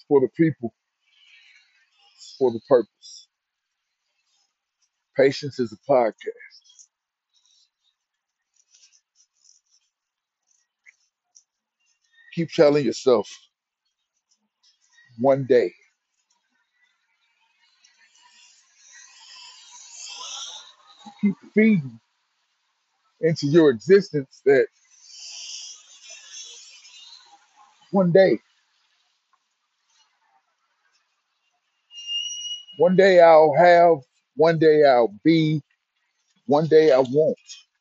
for the people, for the purpose. Patience is a podcast. Keep telling yourself one day. Keep feeding into your existence that one day, one day I'll have, one day I'll be, one day I won't.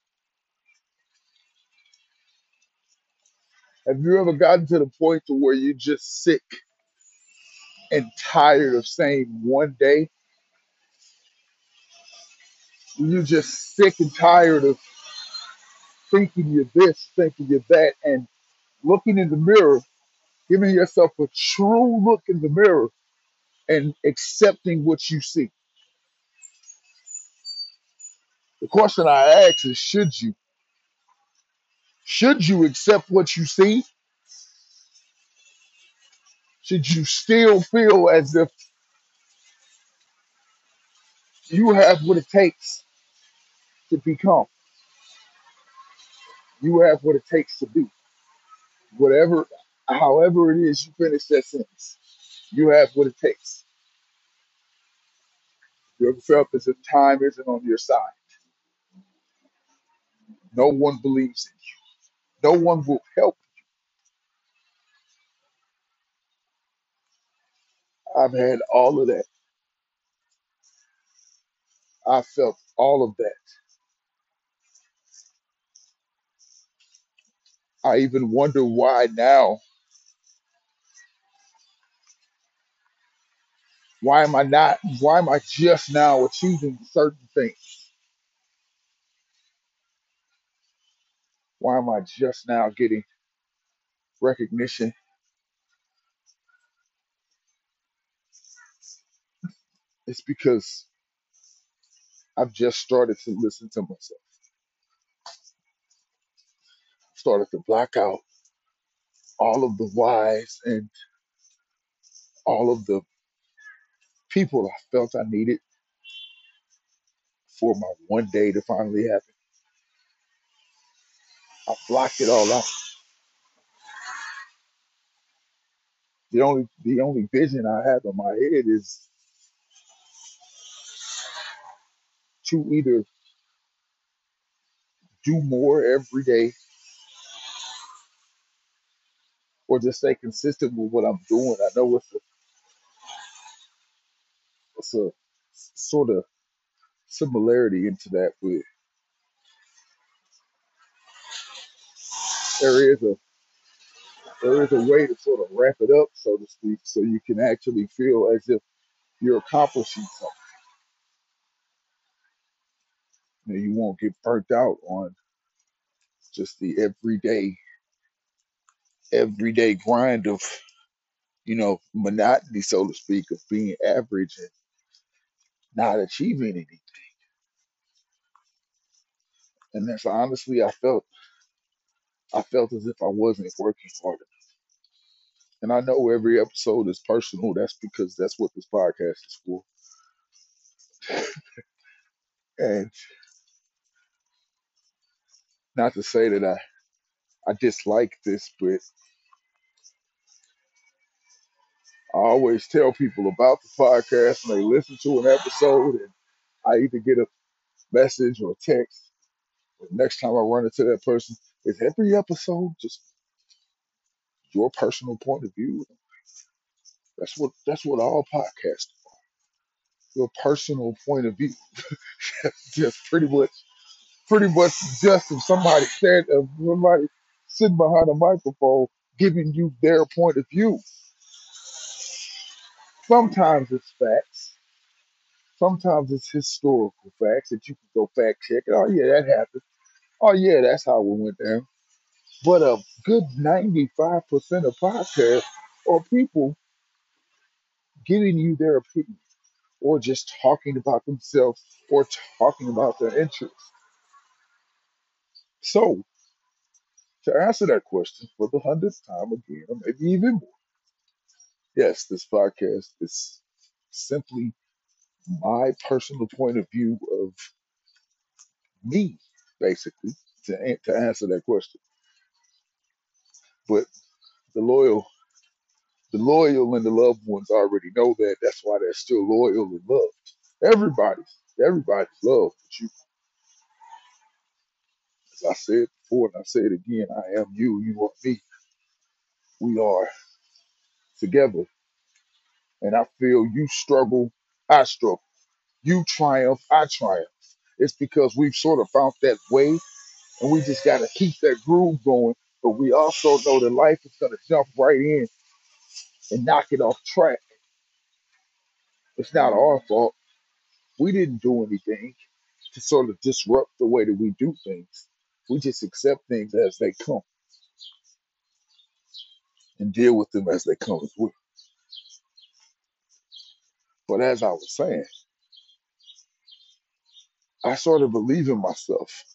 Have you ever gotten to the point to where you're just sick and tired of saying one day? You're just sick and tired of thinking you're this, thinking you're that, and looking in the mirror, giving yourself a true look in the mirror and accepting what you see. The question I ask is, should you? Should you accept what you see? Should you still feel as if you have what it takes to become? You have what it takes to be. Whatever, however it is you finish that sentence, you have what it takes. You ever felt as if time isn't on your side? No one believes in you. No one will help. I've had all of that. I felt all of that. I even wonder why now. Why am I not? Why am I just now achieving certain things? Why am I just now getting recognition? It's because I've just started to listen to myself. Started to block out all of the whys and all of the people I felt I needed for my one day to finally happen. I blocked it all out. The only vision I have in my head is to either do more every day or just stay consistent with what I'm doing. I know it's a sort of similarity into that, but there is a there is a way to sort of wrap it up, so to speak, so you can actually feel as if you're accomplishing something. You won't get burnt out on just the everyday grind of monotony, so to speak, of being average and not achieving anything. And that's honestly, I felt as if I wasn't working hard enough. And I know every episode is personal. That's because that's what this podcast is for. And not to say that I dislike this, but I always tell people about the podcast and they listen to an episode and I either get a message or a text. The next time I run into that person, is every episode just your personal point of view? That's what all podcasts are. Your personal point of view. Just pretty much just if somebody said if somebody sitting behind a microphone giving you their point of view. Sometimes it's facts. Sometimes it's historical facts that you can go fact check. Oh yeah, that happened. Oh yeah, that's how it went down. But a good 95% of podcasts are people giving you their opinion or just talking about themselves or talking about their interests. So to answer that question for the hundredth time again, or maybe even more, Yes, this podcast is simply my personal point of view of me, basically, to answer that question. But the loyal, the loyal and the loved ones already know that. That's why they're still loyal and loved. Everybody's loved. But you, as I said before, and I say it again, I am you, you are me. We are together. And I feel you struggle, I struggle. You triumph, I triumph. It's because we've sort of found that way, and we just got to keep that groove going. But we also know that life is going to jump right in and knock it off track. It's not our fault. We didn't do anything to sort of disrupt the way that we do things. We just accept things as they come and deal with them as they come as well. But as I was saying, I sort of believe in myself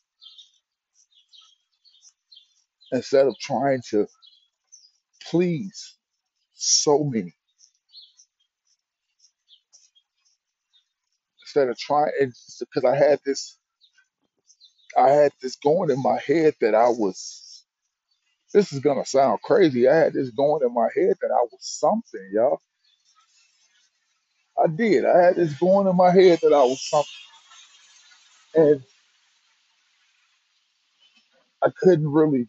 instead of trying to please so many. Instead of trying, because I had this going in my head that I was. This is gonna sound crazy. I had this going in my head that I was something, y'all. I did. I had this going in my head that I was something, and I couldn't really.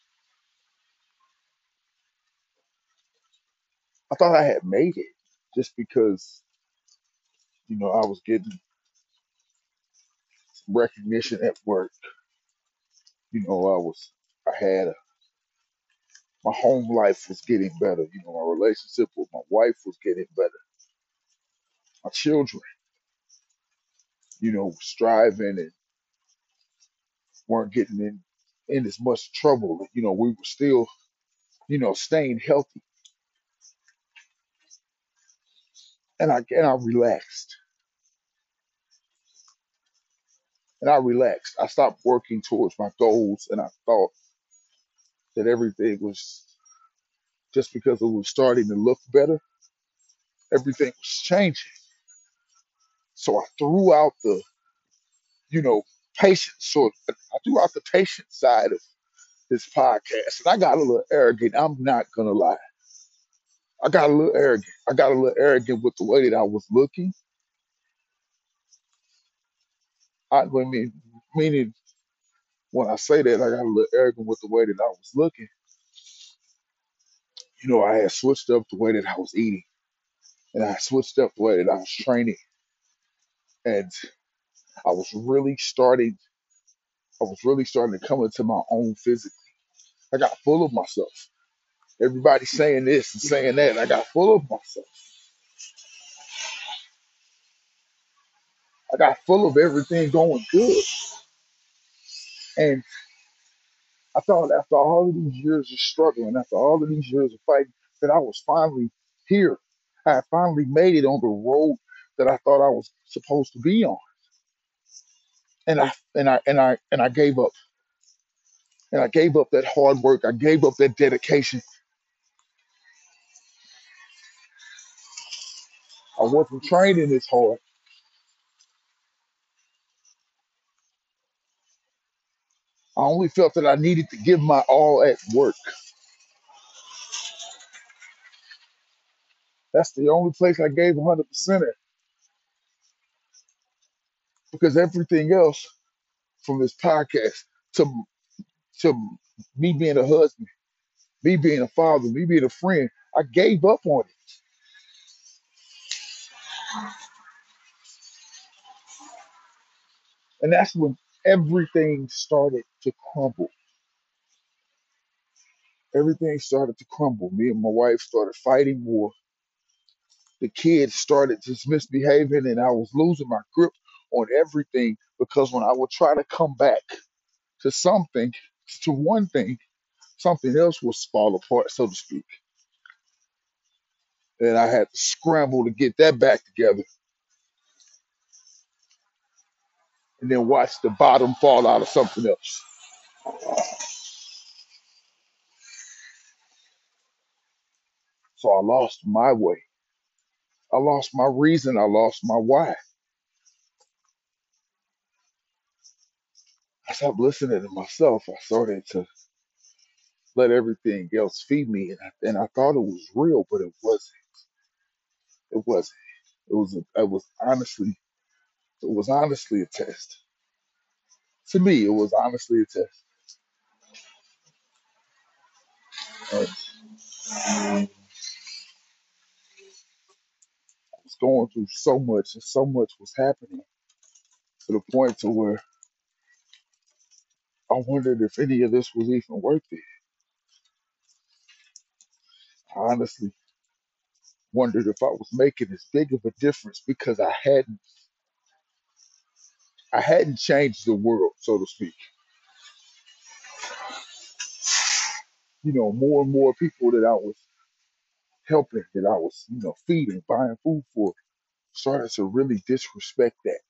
I thought I had made it just because I was getting some recognition at work. I had my home life was getting better. My relationship with my wife was getting better. My children, striving and weren't getting in as much trouble. We were still, staying healthy. And I relaxed. And I relaxed. I stopped working towards my goals, and I thought that everything was just because it was starting to look better. Everything was changing. So I threw out the, you know, patience. So I threw out the patient side of this podcast, and I got a little arrogant. I'm not gonna lie. I got a little arrogant. I got a little arrogant with the way that I was looking. Meaning when I say that, I got a little arrogant with the way that I was looking. I had switched up the way that I was eating, and I switched up the way that I was training, and I was really starting. I was really starting to come into my own physically. I got full of myself. Everybody saying this and saying that. I got full of myself. I got full of everything going good. And I thought after all of these years of struggling, after all of these years of fighting, that I was finally here. I had finally made it on the road that I thought I was supposed to be on. And I gave up. And I gave up that hard work. I gave up that dedication. I wasn't training this hard. I only felt that I needed to give my all at work. That's the only place I gave 100% at, because everything else, from this podcast to to me being a husband, me being a father, me being a friend, I gave up on it. And that's when everything started to crumble. Everything started to crumble. Me and my wife started fighting more. The kids started just misbehaving, and I was losing my grip on everything because when I would try to come back to something, to one thing, something else would fall apart, so to speak. And I had to scramble to get that back together and then watch the bottom fall out of something else. So I lost my way. I lost my reason. I lost my why. I stopped listening to myself. I started to let everything else feed me, and I thought it was real, but it wasn't. It wasn't. It was honestly a test. To me, it was honestly a test. And I was going through so much, and so much was happening to the point to where I wondered if any of this was even worth it. I honestly wondered if I was making as big of a difference because I hadn't changed the world, so to speak. More and more people that I was helping, that I was, feeding, buying food for, started to really disrespect that.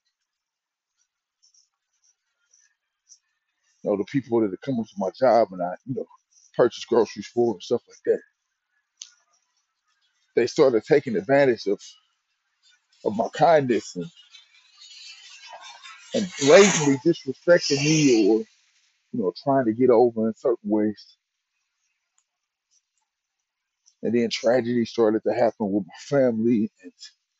The people that are coming to my job and I, purchase groceries for and stuff like that, they started taking advantage of my kindness and blatantly disrespecting me or, trying to get over in certain ways. And then tragedy started to happen with my family. And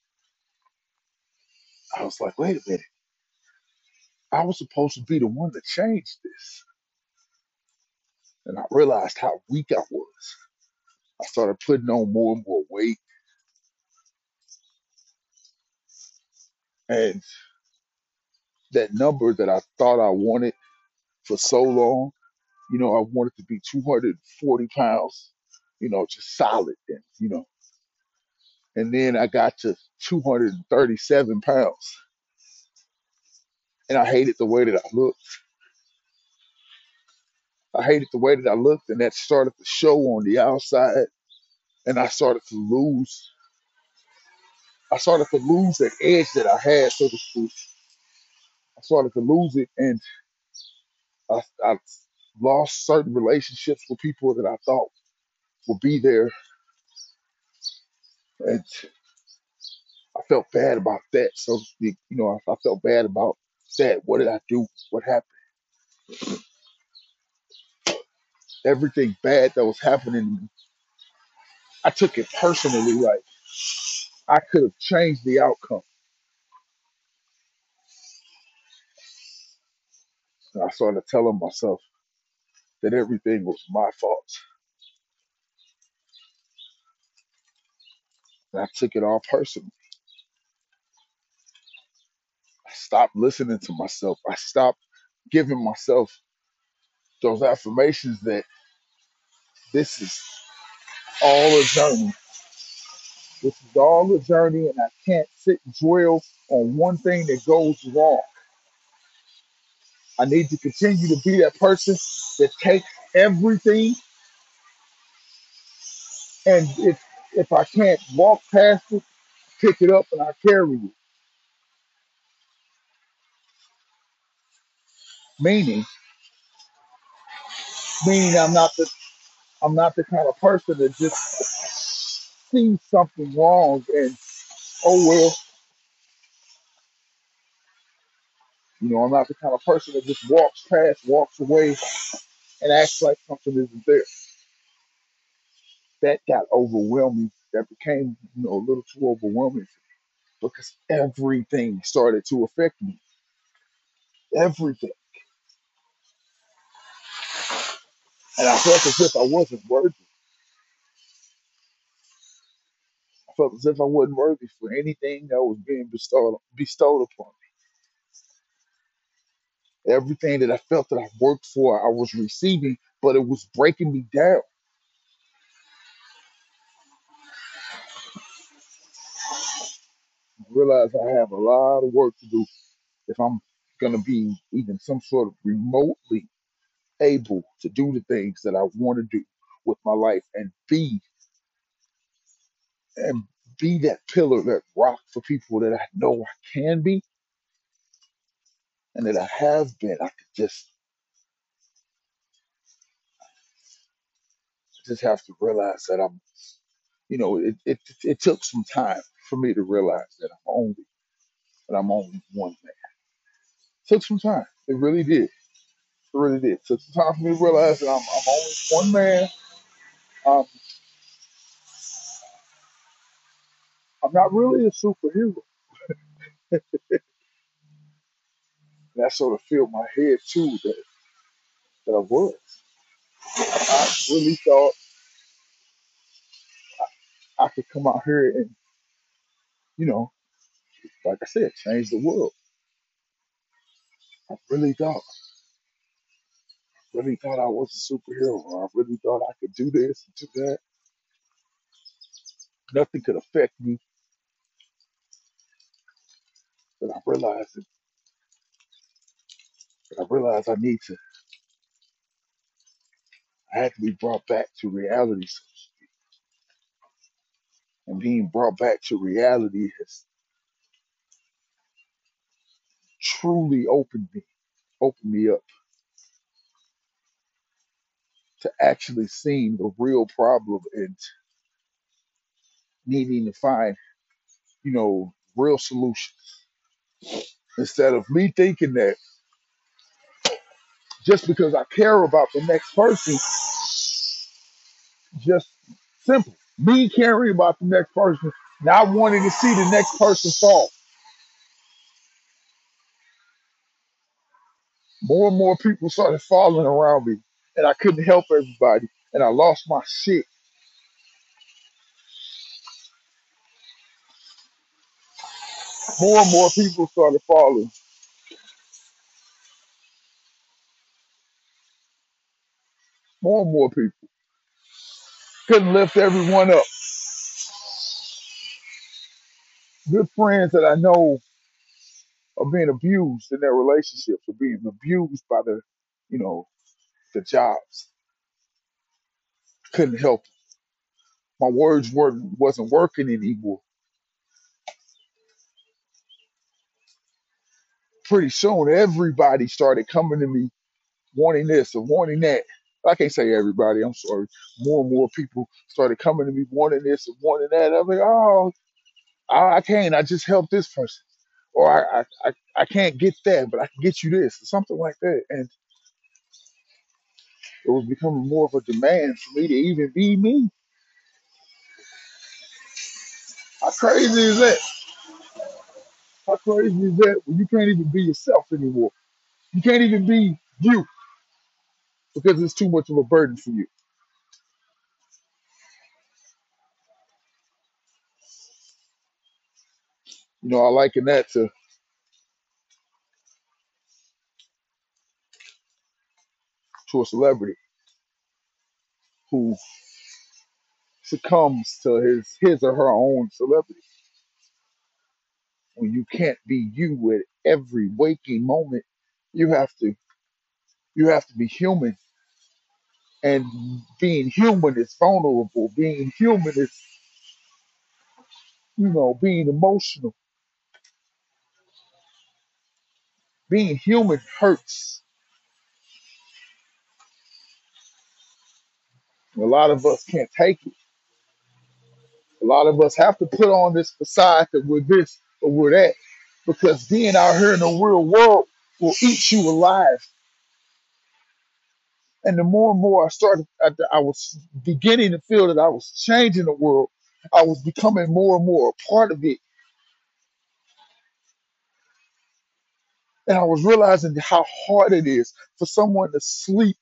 I was like, wait a minute, I was supposed to be the one to change this. And I realized how weak I was. I started putting on more and more weight. And that number that I thought I wanted for so long, I wanted to be 240 pounds, just solid. And then I got to 237 pounds. And I hated the way that I looked. I hated the way that I looked, and that started to show on the outside. And I started to lose that edge that I had, so to speak. I started to lose it, and I lost certain relationships with people that I thought would be there, and I felt bad about that. So to speak, I felt bad about that. What did I do? What happened? Everything bad that was happening to me, I took it personally. Like I could have changed the outcome. And I started telling myself that everything was my fault, and I took it all personally. I stopped listening to myself. I stopped giving myself those affirmations that this is all a journey. This is all a journey, and I can't sit and dwell on one thing that goes wrong. I need to continue to be that person that takes everything, and if I can't walk past it, pick it up and I carry it. Meaning, meaning I'm not the kind of person that just sees something wrong and oh well, I'm not the kind of person that just walks past, walks away, and acts like something isn't there. That got overwhelming. That became, a little too overwhelming because everything started to affect me. Everything. And I felt as if I wasn't worthy. I felt as if I wasn't worthy for anything that was being bestowed upon me. Everything that I felt that I worked for, I was receiving, but it was breaking me down. I realized I have a lot of work to do if I'm gonna be even some sort of remotely able to do the things that I want to do with my life and be that pillar, that rock for people that I know I can be and that I have been. I could just have to realize that It took some time for me to realize that I'm only one man. Took some time. It really did. It really did. Took some time for me to realize that I'm only one man. Um, I'm not really a superhero. And that sort of filled my head too that I was. I really thought I could come out here and, you know, like I said, change the world. I really thought I was a superhero. I really thought I could do this and do that. Nothing could affect me. But I realized I had to be brought back to reality. And being brought back to reality has truly opened me up to actually seeing the real problem and needing to find, real solutions. Instead of me thinking that just because I care about the next person, just simple. Me caring about the next person, not wanting to see the next person fall. More and more people started falling around me, and I couldn't help everybody, and I lost my shit. More and more people started falling. More and more people couldn't lift everyone up. Good friends that I know are being abused in their relationships, are being abused by you know, the jobs. Couldn't help it. My words wasn't working anymore. Pretty soon, everybody started coming to me wanting this or wanting that. I can't say everybody. I'm sorry. More and more people started coming to me wanting this or wanting that. I'm like, oh, I can't. I just helped this person, or I can't get that, but I can get you this, or something like that. And it was becoming more of a demand for me to even be me. How crazy is that? How crazy is that when you can't even be yourself anymore? You can't even be you because it's too much of a burden for you. I liken that to a celebrity who succumbs to his or her own celebrity. When you can't be you at every waking moment, you have to you have to be human. And being human is vulnerable. Being human is, being emotional. Being human hurts. A lot of us can't take it. A lot of us have to put on this facade that we're this or we're that because being out here in the real world will eat you alive. And the more and more I was beginning to feel that I was changing the world. I was becoming more and more a part of it. And I was realizing how hard it is for someone to sleep,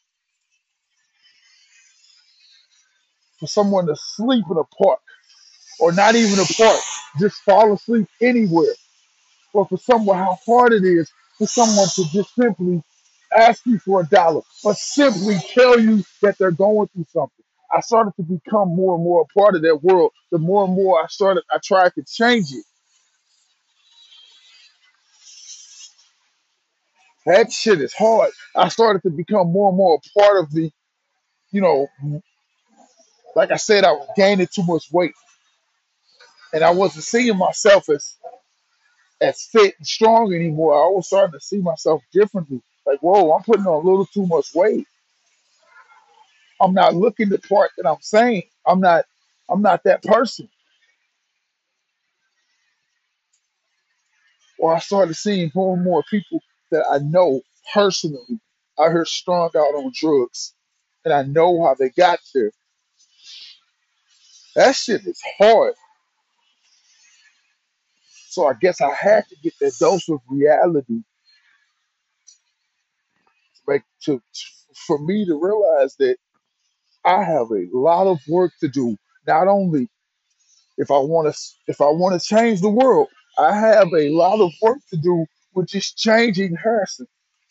for someone to sleep in a park or not even a park, just fall asleep anywhere. Or for someone, how hard it is for someone to just simply ask you for $1 or simply tell you that they're going through something. I started to become more and more a part of that world. The more and more I tried to change it. That shit is hard. I started to become more and more a part of you know, like I said, I was gaining too much weight and I wasn't seeing myself as fit and strong anymore. I was starting to see myself differently. Like, whoa, I'm putting on a little too much weight. I'm not looking the part that I'm saying. I'm not. I'm not that person. Or I started seeing more and more people that I know personally out here strung out on drugs. And I know how they got there. That shit is hard. So I guess I had to get that dose of reality to make for me to realize that I have a lot of work to do. Not only if I want to change the world, I have a lot of work to do with just changing Harrison.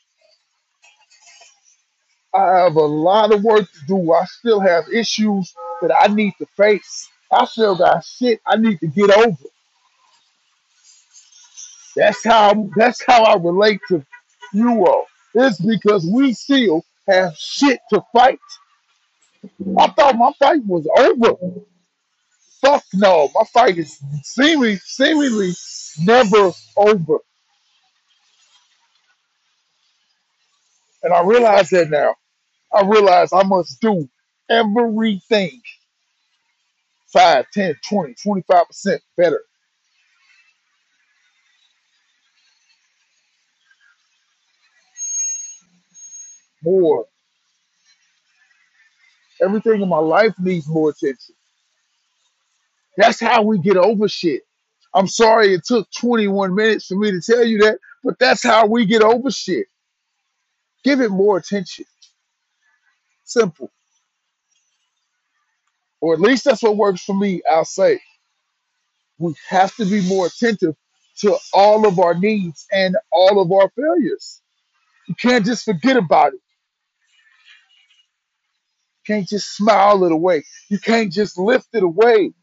I have a lot of work to do. I still have issues that I need to face. I still got shit I need to get over. That's how I relate to you all. It's because we still have shit to fight. I thought my fight was over. Fuck no, my fight is seemingly never over. And I realize that now. I realize I must do everything 5, 10, 20, 25% better, more. Everything in my life needs more attention. That's how we get over shit. I'm sorry it took 21 minutes for me to tell you that, but that's how we get over shit. Give it more attention. Simple. Or at least that's what works for me. I'll say we have to be more attentive to all of our needs and all of our failures. You can't just forget about it. You can't just smile it away. You can't just lift it away.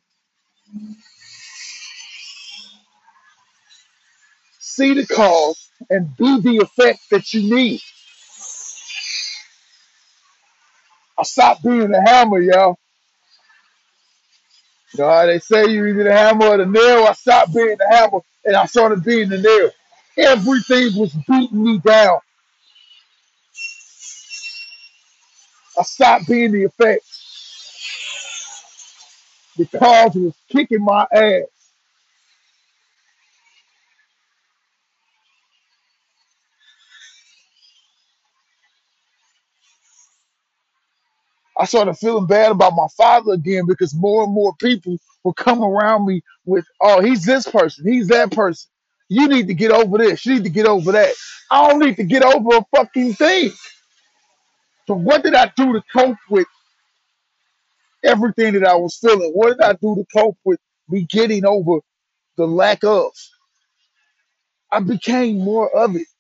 See the cause and be the effect that you need. I stopped being the hammer, y'all. You know how they say you either the hammer or the nail? I stopped being the hammer and I started being the nail. Everything was beating me down. I stopped being the effect. The cause was kicking my ass. I started feeling bad about my father again because more and more people would come around me with, oh, he's this person, he's that person. You need to get over this. You need to get over that. I don't need to get over a fucking thing. So what did I do to cope with everything that I was feeling? What did I do to cope with me getting over the lack of? I became more of it.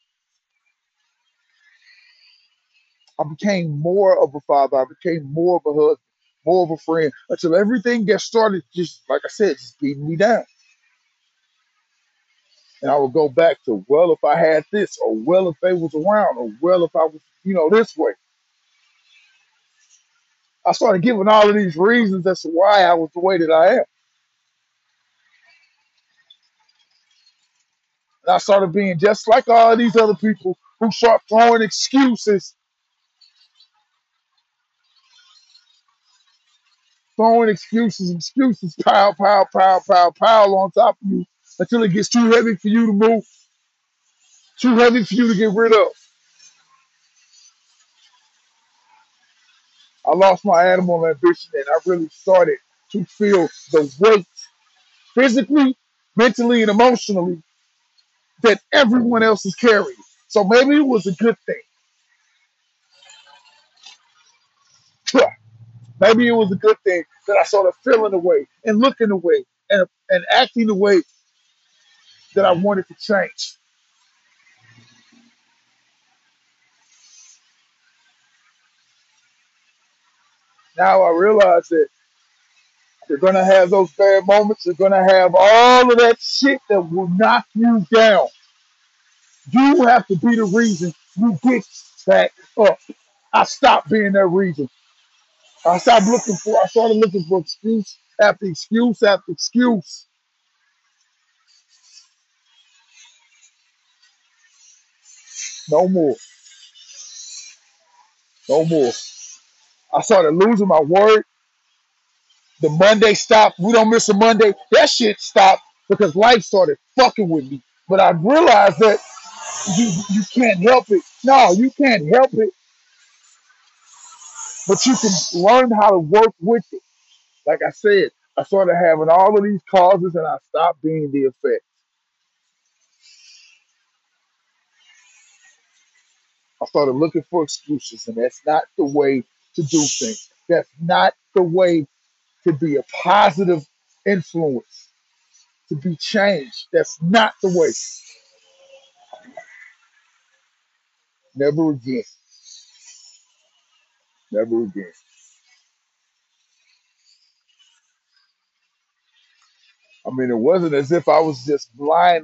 I became more of a father. I became more of a husband, more of a friend, until everything got started just, like I said, just beating me down. And I would go back to, well, if I had this, or well, if they was around, or well, if I was, this way. I started giving all of these reasons as to why I was the way that I am. And I started being just like all these other people who start throwing excuses, pile on top of you until it gets too heavy for you to move, too heavy for you to get rid of. I lost my animal ambition and I really started to feel the weight physically, mentally, and emotionally that everyone else is carrying. So maybe it was a good thing. Maybe it was a good thing that I started feeling the way and looking the way and acting the way that I wanted to change. Now I realize that you're going to have those bad moments. You're going to have all of that shit that will knock you down. You have to be the reason you get back up. I stopped being that reason. I started looking for excuse after excuse after excuse. No more. No more. I started losing my word. The Monday stopped. We don't miss a Monday. That shit stopped because life started fucking with me. But I realized that you can't help it. No, you can't help it, but you can learn how to work with it. Like I said, I started having all of these causes and I stopped being the effect. I started looking for excuses, and that's not the way to do things. That's not the way to be a positive influence, to be changed. That's not the way. Never again. Never again. I mean, it wasn't as if I was just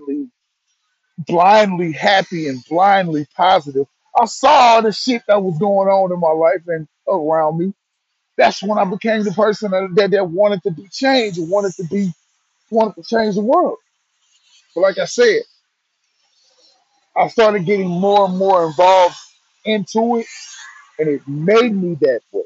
blindly happy and blindly positive. I saw all the shit that was going on in my life and around me. That's when I became the person that wanted to be changed, and wanted to change the world. But like I said, I started getting more and more involved into it, and it made me that way.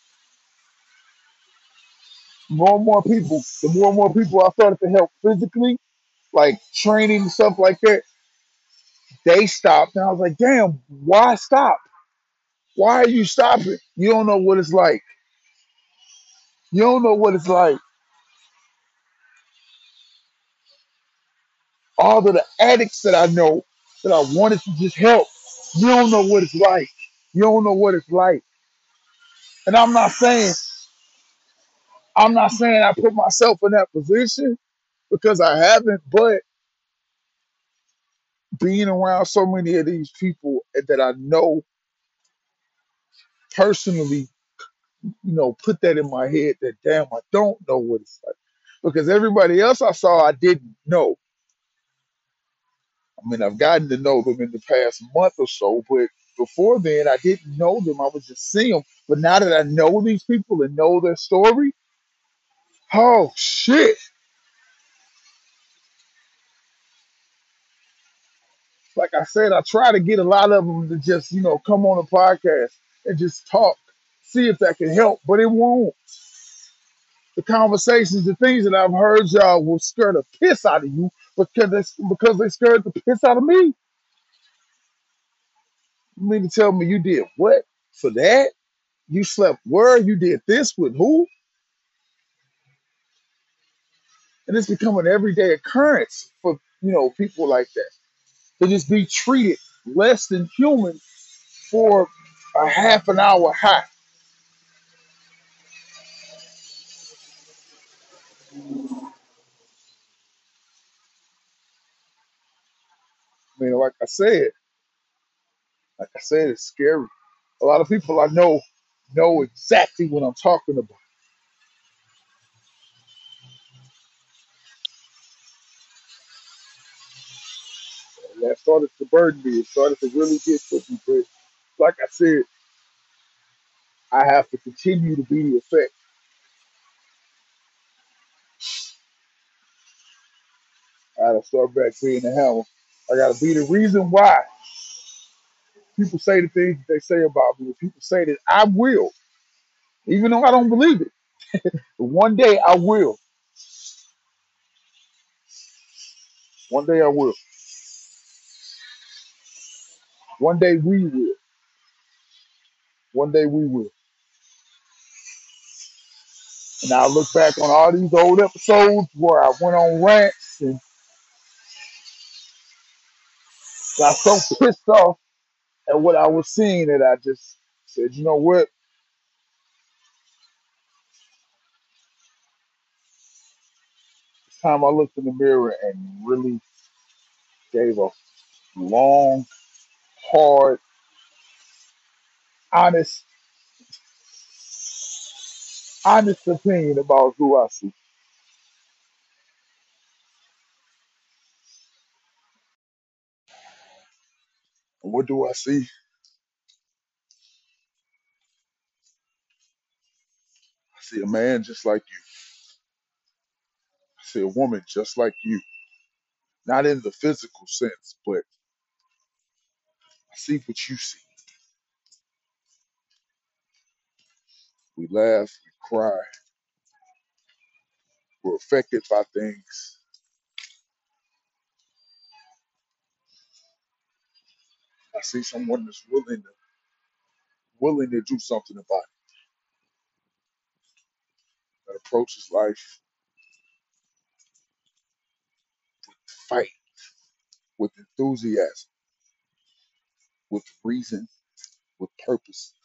More and more people, the more and more people I started to help physically, like training and stuff like that, they stopped. And I was like, damn, why stop? Why are you stopping? You don't know what it's like. You don't know what it's like. All of the addicts that I know that I wanted to just help, you don't know what it's like. You don't know what it's like. And I'm not saying I put myself in that position because I haven't, but being around so many of these people that I know personally, put that in my head that damn, I don't know what it's like. Because everybody else I saw, I didn't know. I mean, I've gotten to know them in the past month or so, but before then, I didn't know them. I was just seeing them. But now that I know these people and know their story, oh shit! Like I said, I try to get a lot of them to just come on a podcast and just talk, see if that can help, but it won't. The conversations, the things that I've heard y'all will scare the piss out of you because they scared the piss out of me. You mean to tell me you did what for that? You slept where? You did this with who? And it's become an everyday occurrence for people like that to just be treated less than human for a half an hour high. I mean, like I said, it's scary. A lot of people I know exactly what I'm talking about. And that started to burden me. It started to really get to me. But like I said, I have to continue to be the effect. I gotta start back being the hammer. I gotta be the reason why people say the things that they say about me. People say that I will, even though I don't believe it. But one day I will. One day I will. One day we will. One day we will. And I'll look back on all these old episodes where I went on rants and got so pissed off at what I was seeing that I just said, you know what? It's time I looked in the mirror and really gave a long, hard, honest, honest opinion about who I see. And what do I see? I see a man just like you. I see a woman just like you. Not in the physical sense, but I see what you see. We laugh, we cry, We're affected by things. I see someone that's willing to do something about it, that approaches life, fight with enthusiasm, with reason, with purpose.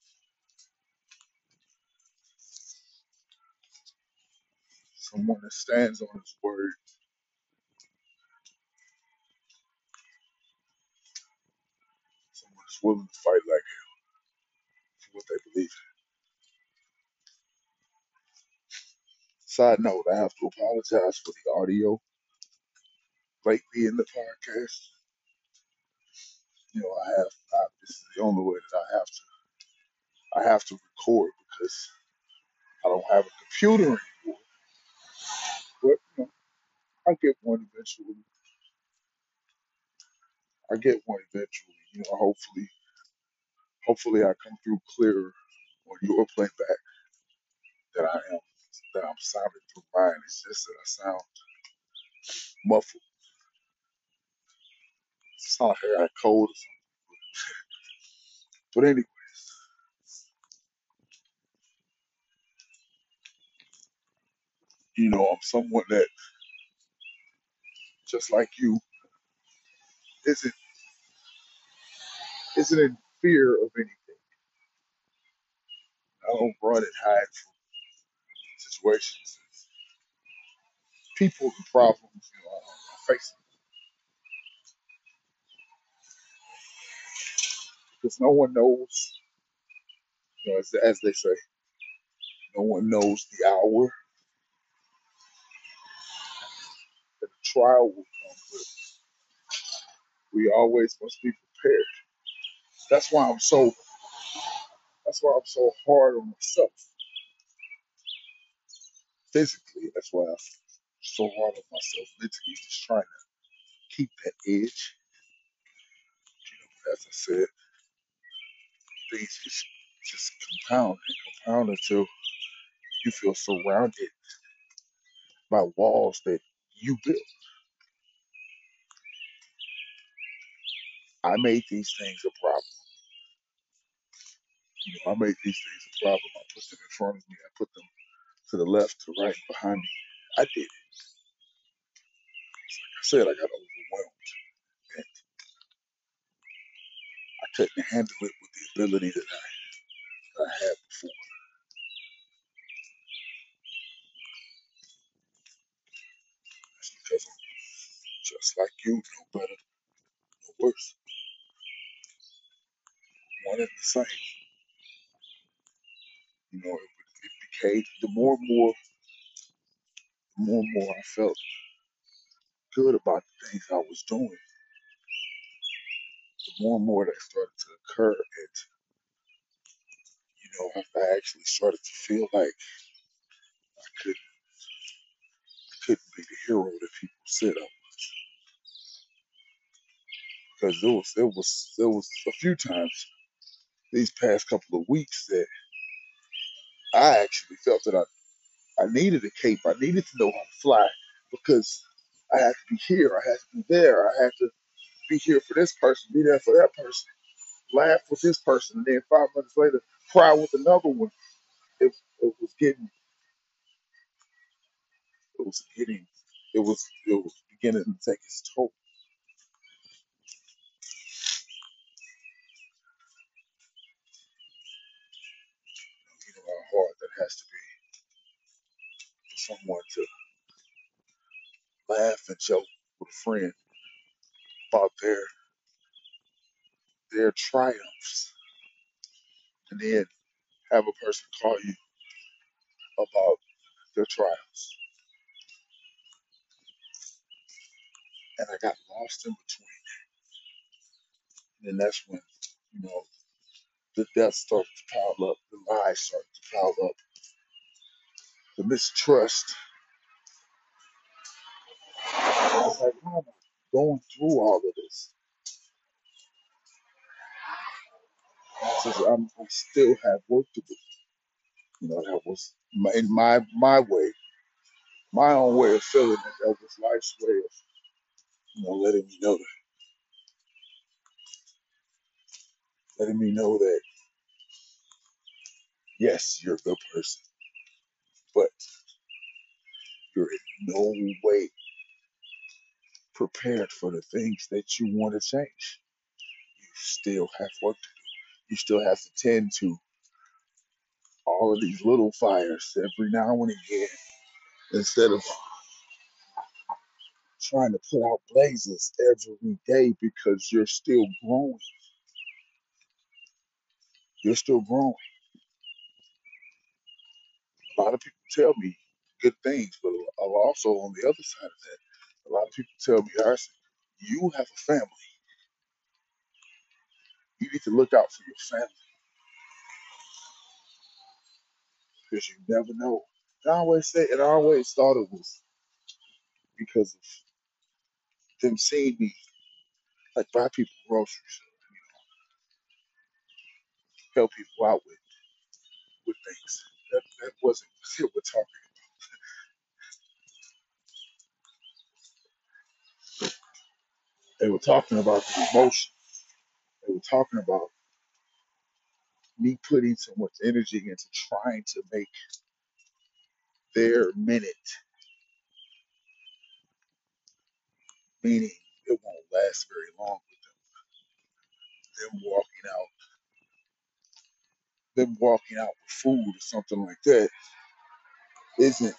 Someone that stands on his word, someone that's willing to fight like for what they believe in. Side note, I have to apologize for the audio lately in the podcast. This is the only way that I have to record because I don't have a computer anymore. But I get one eventually. I get one eventually. Hopefully I come through clearer on your playback than I'm sounding through mine. It's just that I sound muffled. It's not like I got a cold or something. But anyway, I'm someone that, just like you, isn't isn't in fear of anything. I don't run and hide from situations, people, and problems. I face them because no one knows. As they say, no one knows the hour that the trial will come. But we always must be prepared. That's why I'm so. That's why I'm so hard on myself physically. That's why I'm so hard on myself mentally, just trying to keep that edge. As I said, things just compound and compound until you feel surrounded by walls that you built. I made these things a problem. I made these things a problem. I put them in front of me. I put them to the left, to the right, behind me. I did it. Like I said, I got overwhelmed, and I couldn't handle it with the ability that I had before. That's because I'm just like you, no better, no worse, one and the same. It became the more and more I felt good about the things I was doing, the more and more that started to occur, and I actually started to feel like I couldn't be the hero that people said I was, because there was a few times these past couple of weeks that I actually felt that I needed a cape. I needed to know how to fly because I had to be here. I had to be there. I had to be here for this person, be there for that person, laugh with this person, and then 5 minutes later, cry with another one. It was getting, it was getting, it was beginning to take its toll. How hard that has to be for someone to laugh and joke with a friend about their triumphs, and then have a person call you about their trials. And I got lost in between. And that's when, you know, the death started to pile up, the lies started to pile up, the mistrust. I was like, why am I going through all of this? Since we still have work to do. That was in my way. my own way of feeling it. That was life's way of, letting me know that yes, you're a good person, but you're in no way prepared for the things that you want to change. You still have work to do. You still have to tend to all of these little fires every now and again instead of trying to put out blazes every day because you're still growing. You're still growing. A lot of people tell me good things, but also on the other side of that, a lot of people tell me, Harrison, you have a family. You need to look out for your family because you never know. And I always thought it was because of them seeing me like buy people groceries, help people out with things. That wasn't what we're talking. They were talking about the emotion. They were talking about me putting so much energy into trying to make their minute, meaning it won't last very long with them walking out, with food or something like that isn't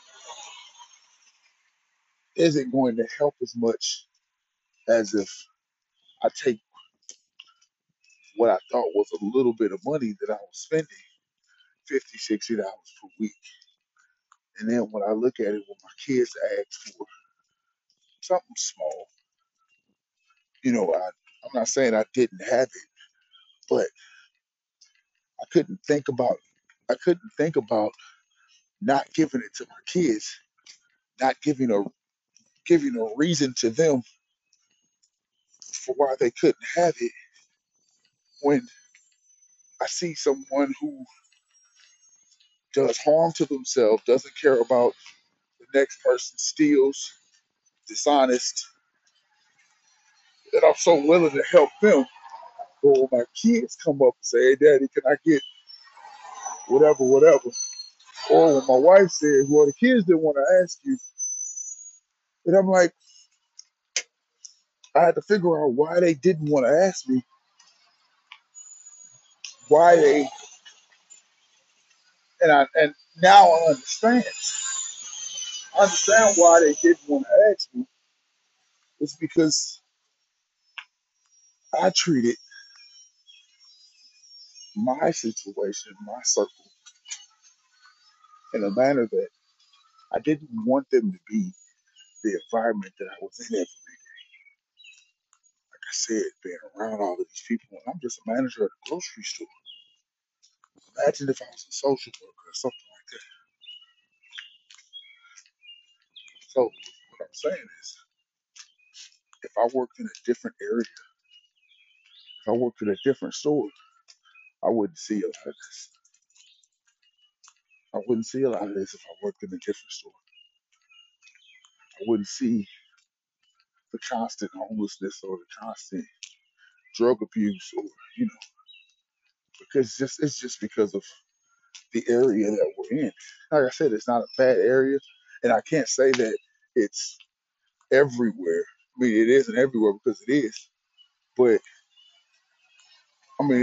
isn't going to help as much as if I take what I thought was a little bit of money that I was spending 50, $60 per week. And then when I look at it, when my kids ask for something small, I'm not saying I didn't have it, but I couldn't think about I couldn't think about not giving it to my kids, not giving a reason to them for why they couldn't have it when I see someone who does harm to themselves, doesn't care about the next person, steals, dishonest, that I'm so willing to help them. But when my kids come up and say, "Hey, Daddy, can I get whatever, whatever?" Or when my wife says, "Well, the kids didn't want to ask you," and I'm like, I had to figure out why they didn't want to ask me, why they, and now I understand. I understand why they didn't want to ask me. It's because I treated my situation, my circle, in a manner that I didn't want them to be the environment that I was in every Like I said, being around all of these people, and I'm just a manager at a grocery store. Imagine if I was a social worker or something like that. So what I'm saying is, if I worked in a different area, if I worked in a different store, I wouldn't see a lot of this. I wouldn't see a lot of this if I worked in a different store. I wouldn't see the constant homelessness or the constant drug abuse or you know because just it's just because of the area that we're in. Like I said, it's not a bad area, and I can't say that it's everywhere. I mean, it isn't everywhere because it is, but I mean,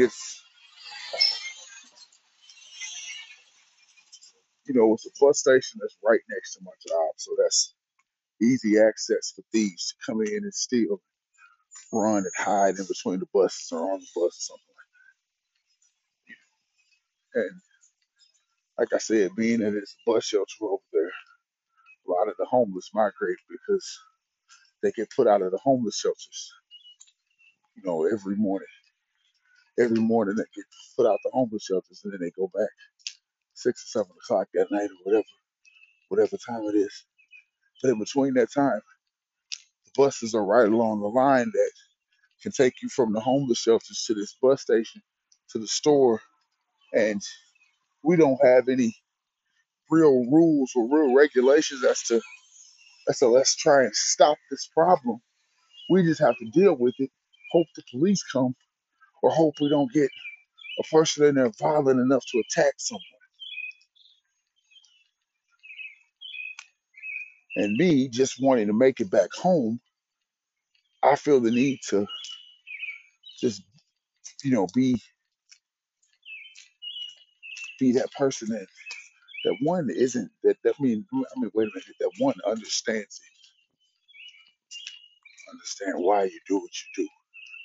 it's a bus station that's right next to my job, so that's easy access for thieves to come in and steal, run, and hide in between the buses or on the bus or something like that. And like I said, being that it's a bus shelter over there, a lot of the homeless migrate because they get put out of the homeless shelters. Every morning. Every morning they get put out the homeless shelters and then they go back 6 or 7 o'clock at night or whatever time it is. But in between that time, the buses are right along the line that can take you from the homeless shelters to this bus station to the store. And we don't have any real rules or real regulations as to let's try and stop this problem. We just have to deal with it, hope the police come, or hope we don't get a person in there violent enough to attack someone. And me just wanting to make it back home, I feel the need to just, be that person that one isn't wait a minute, that one understands it, understand why you do what you do.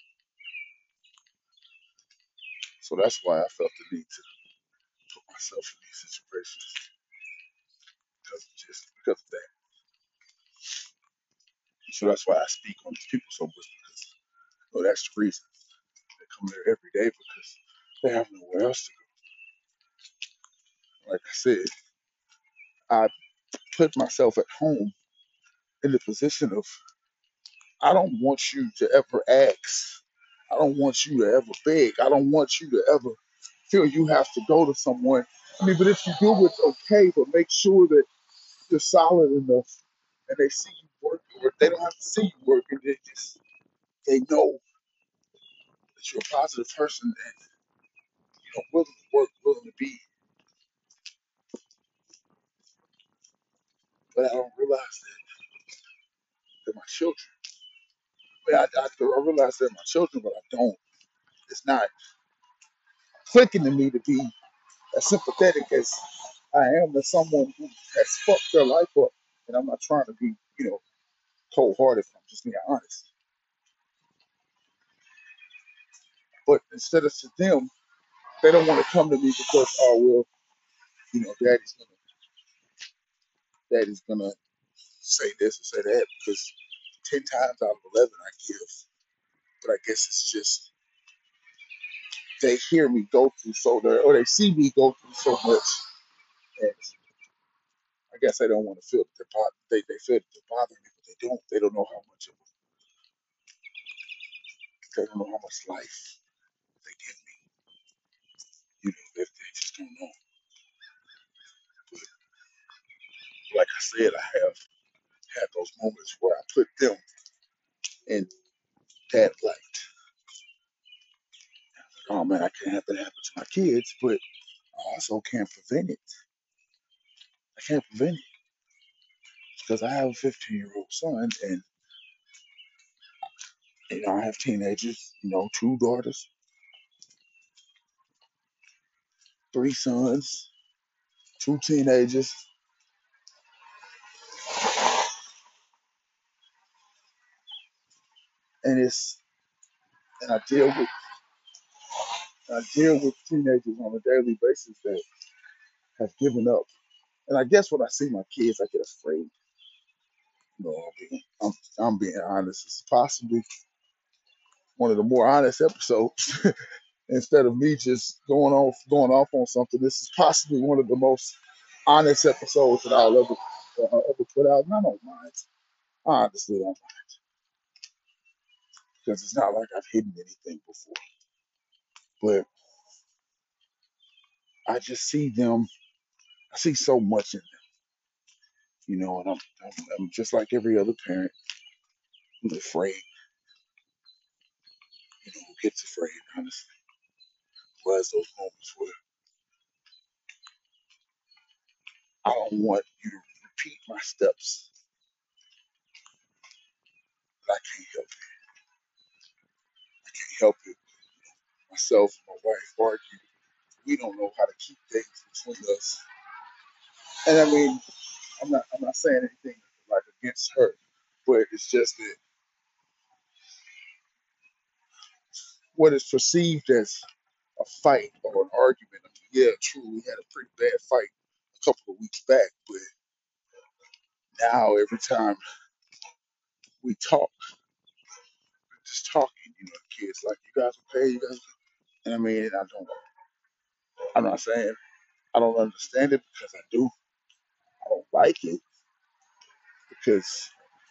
So that's why I felt the need to put myself in these situations because of that. So that's why I speak on these people so much because that's the reason they come there every day because they have nowhere else to go. Like I said, I put myself at home in the position of I don't want you to ever ask. I don't want you to ever beg. I don't want you to ever feel you have to go to someone. I mean, but if you do, it's okay, but make sure that you're solid enough and they see you work, or they don't have to see you working. They know that you're a positive person and willing to work, willing to be. But I don't realize that they're my children. I realize they're my children, but I don't. It's not clicking to me to be as sympathetic as I am to someone who has fucked their life up. And I'm not trying to be, cold hearted. I'm just being honest. But instead of to them, they don't want to come to me because, oh well, daddy's gonna say this or say that because 10 times out of 11 I give. But I guess it's just they hear me go through or they see me go through so much, and I guess they don't want to feel that they feel that they're bothering me, but they don't. They don't know how much of they don't know how much life they give me. They just don't know. But like I said, I have had those moments where I put them in that light. Oh man, I can't have that happen to my kids, but I also can't prevent it. I can't prevent it because I have a 15-year-old son, and I have teenagers. Two daughters, three sons, two teenagers, and I deal with teenagers on a daily basis that have given up. And I guess when I see my kids, I get afraid. I'm being honest. It's possibly one of the more honest episodes. Instead of me just going off on something, this is possibly one of the most honest episodes that I'll ever put out. And I don't mind. I honestly don't, because it's not like I've hidden anything before. But I just see them. I see so much in them, and I'm just like every other parent who's afraid, who gets afraid, honestly. Who has those moments where I don't want you to repeat my steps, but I can't help it. I can't help it. Myself and my wife argue. We don't know how to keep things between us. And I mean, I'm not saying anything like against her, but it's just that what is perceived as a fight or an argument. I mean, yeah, true, we had a pretty bad fight a couple of weeks back, but now every time we talk, we're just talking, the kids like, you guys okay, you guys okay? And I mean, I'm not saying I don't understand it because I do. I don't like it because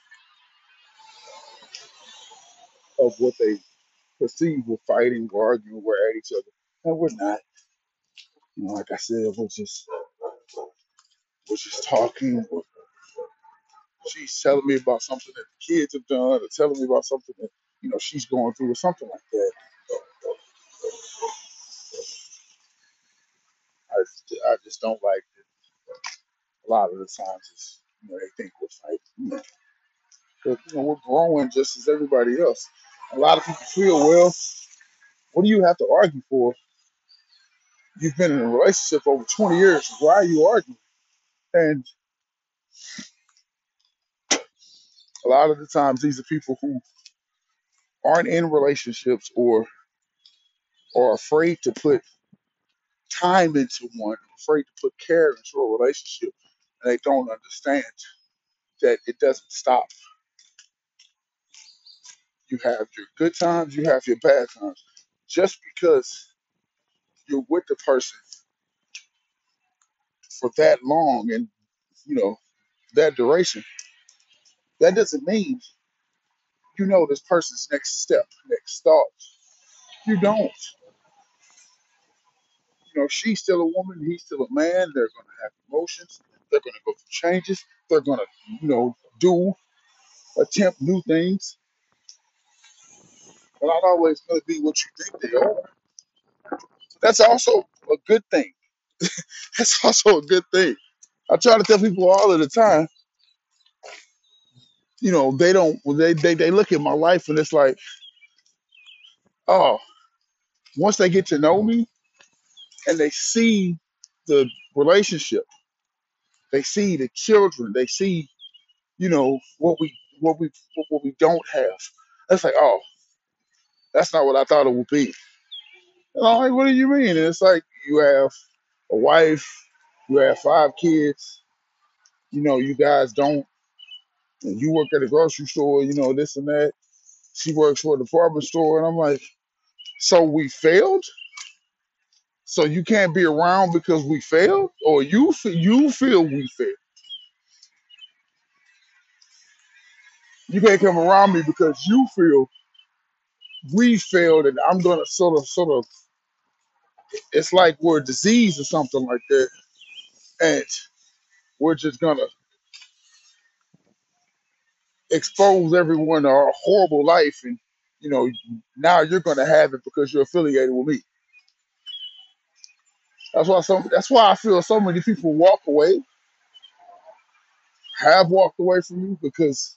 of what they perceive we're fighting, we're arguing, we're at each other. And we're not. Like I said, we're just was just talking, or she's telling me about something that the kids have done, or telling me about something that she's going through, or something like that. I just don't like it. A lot of the times, they think we're fighting. But, we're growing just as everybody else. A lot of people feel, well, what do you have to argue for? You've been in a relationship over 20 years. Why are you arguing? And a lot of the times, these are people who aren't in relationships or are afraid to put time into one, afraid to put care into a relationship. And they don't understand that it doesn't stop. You have your good times, you have your bad times. Just because you're with the person for that long and, you know, that duration, that doesn't mean this person's next step, next thought. You don't. She's still a woman, he's still a man. They're going to have emotions. They're going to go through changes. They're going to, do, attempt new things. They're not always going to be what you think they are. That's also a good thing. That's also a good thing. I try to tell people all of the time, they don't, they look at my life and it's like, oh, once they get to know me and they see the relationship, they see the children, they see, what we don't have. It's like, oh, that's not what I thought it would be. And I'm like, what do you mean? And it's like you have a wife, you have 5 kids, you guys don't, and you work at a grocery store, this and that. She works for a department store, and I'm like, so we failed? So you can't be around because we failed, or you feel we failed? You can't come around me because you feel we failed, and I'm gonna sort of. It's like we're a disease or something like that, and we're just gonna expose everyone to our horrible life, and you know now you're gonna have it because you're affiliated with me. That's why I feel so many people walk away, have walked away from you because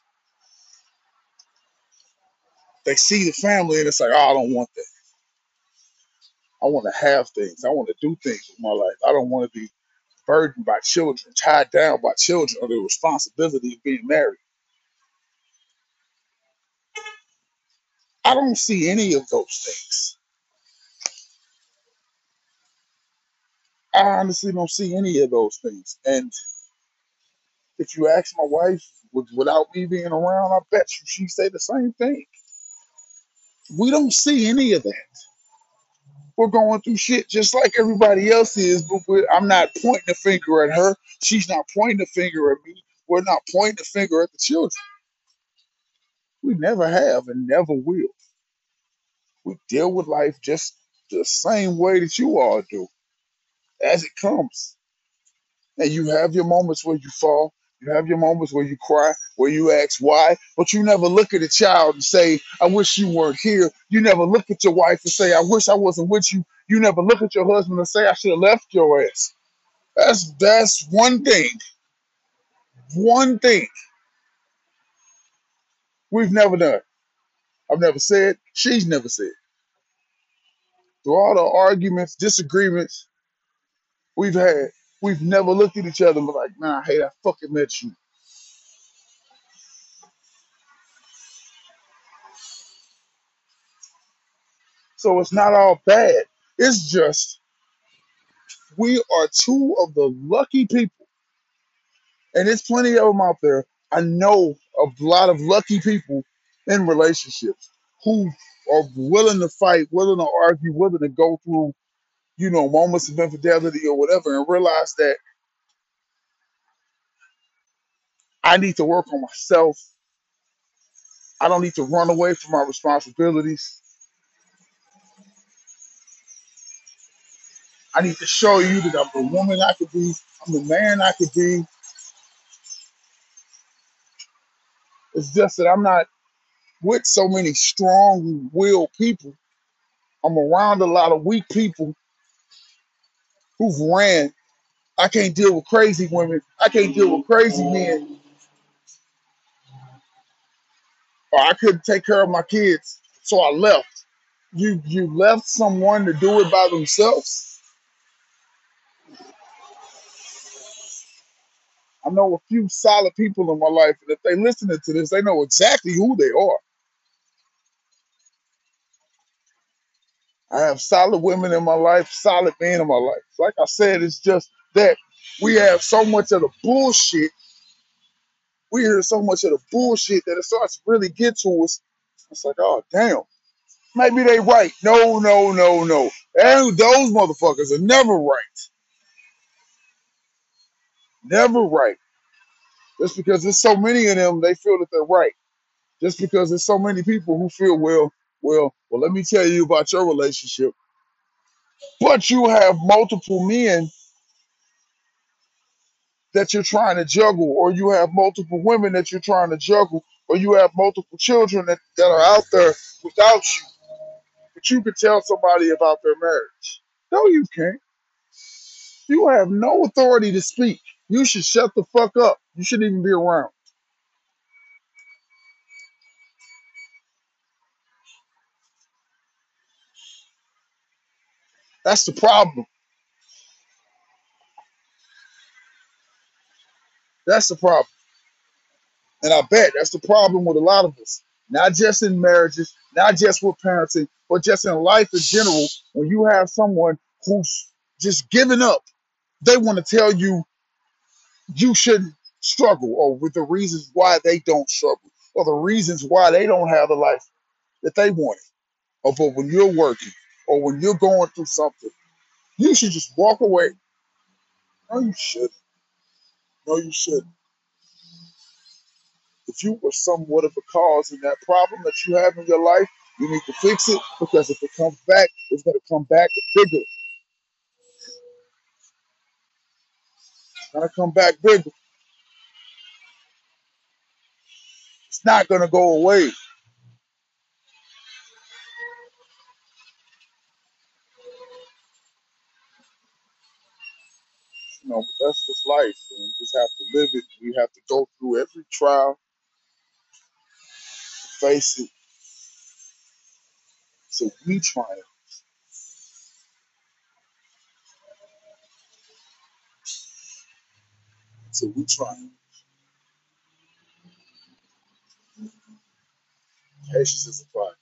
they see the family and it's like, oh, I don't want that. I want to have things. I want to do things with my life. I don't want to be burdened by children, tied down by children, or the responsibility of being married. I don't see any of those things. I honestly don't see any of those things. And if you ask my wife, without me being around, I bet you she'd say the same thing. We don't see any of that. We're going through shit just like everybody else is, but I'm not pointing the finger at her. She's not pointing the finger at me. We're not pointing the finger at the children. We never have and never will. We deal with life just the same way that you all do, as it comes. And you have your moments where you fall. You have your moments where you cry, where you ask why, but you never look at a child and say, I wish you weren't here. You never look at your wife and say, I wish I wasn't with you. You never look at your husband and say, I should have left your ass. That's one thing. One thing we've never done. I've never said, she's never said. Through all the arguments, disagreements we've had, we've never looked at each other and been like, nah, hey, I fucking met you. So it's not all bad. It's just we are two of the lucky people, and there's plenty of them out there. I know a lot of lucky people in relationships who are willing to fight, willing to argue, willing to go through, moments of infidelity or whatever, and realize that I need to work on myself. I don't need to run away from my responsibilities. I need to show you that I'm the woman I could be. I'm the man I could be. It's just that I'm not with so many strong-willed people. I'm around a lot of weak people who've ran. I can't deal with crazy women. I can't deal with crazy men. Or I couldn't take care of my kids, so I left. You left someone to do it by themselves. I know a few solid people in my life, and if they listening to this, they know exactly who they are. I have solid women in my life, solid men in my life. Like I said, it's just that we have so much of the bullshit. We hear so much of the bullshit that it starts to really get to us. It's like, oh damn, maybe they right. No, no, no, no. And those motherfuckers are never right. Never right. Just because there's so many of them, they feel that they're right. Just because there's so many people who feel, well, let me tell you about your relationship. But you have multiple men that you're trying to juggle, or you have multiple women that you're trying to juggle, or you have multiple children that are out there without you. But you could tell somebody about their marriage. No, you can't. You have no authority to speak. You should shut the fuck up. You shouldn't even be around. That's the problem. That's the problem. And I bet that's the problem with a lot of us. Not just in marriages, not just with parenting, but just in life in general. When you have someone who's just giving up, they want to tell you you shouldn't struggle, or with the reasons why they don't struggle, or the reasons why they don't have the life that they wanted. Or but when you're working, or when you're going through something, you should just walk away. No, you shouldn't. No, you shouldn't. If you were somewhat of a cause in that problem that you have in your life, you need to fix it, because if it comes back, it's going to come back bigger. It's going to come back bigger. It's not going to go away. But that's just life. And we just have to live it. We have to go through every trial, face it. So we triumph. So we triumph. Patience is a fire.